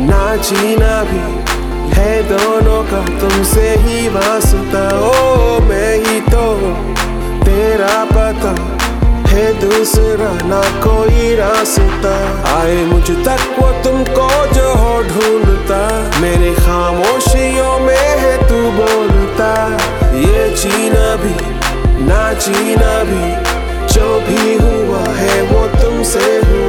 ना जीना भी है दोनों का तुमसे ही वास्ता। ओ मैं ही तो तेरा पता है दूसरा ना कोई रास्ता। आए मुझ तक वो तुमको जो हो ढूंढता, मेरी खामोशियों में है तू बोलता। ये जीना भी ना जीना भी जो भी हुआ है वो तुमसे हुआ।